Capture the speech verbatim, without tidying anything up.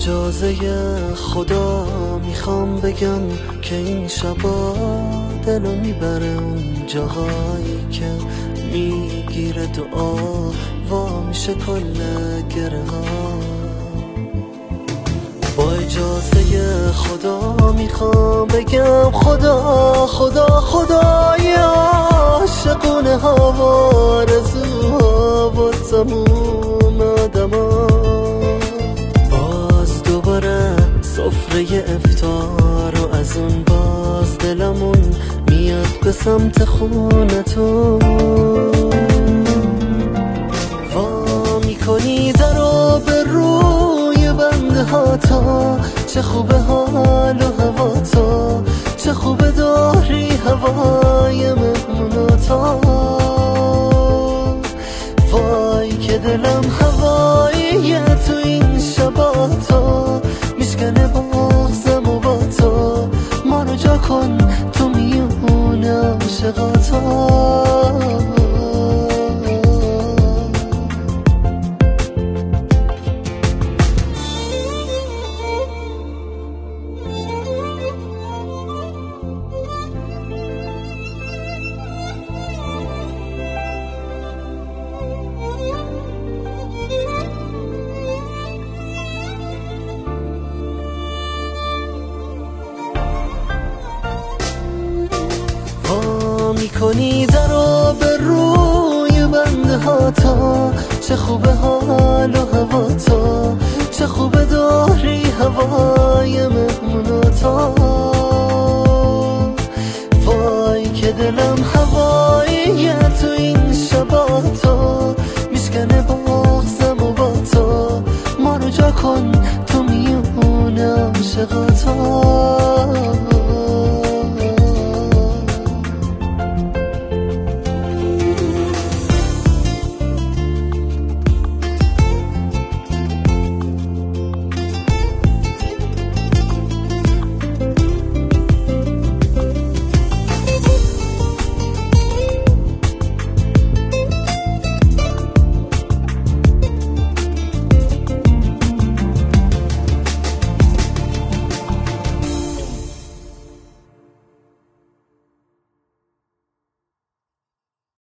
اجازه خدا میخوام بگم که این شبا دلو میبره اون جاهایی که میگیره دعا وا میشه کل گره ها. با اجازه خدا میخوام بگم خدا خدا خدای عاشقونه ها و آرزوها و تموم آدما باز دوباره سفره افطار و از اون باز دلمون میاد به سمت خونه تو. وا میکنی درو به روی بنده ها تا چه خوبه حال و هوا تا چه خوبه داری هوای مهموناتا. وای که دلم هوایی تو این شباتا میشکنه بغزم و با تو ما رو جا کن تو میون عاشقاتا. میکنی درو به روی بنده ها تا چه خوبه حال و هوا تا چه خوبه داری هوای مهموناتا. وای که دلم هوایی تو این شباتا میشکنه بغزم و با تو ما رو جا کن تو میون عاشقاتا.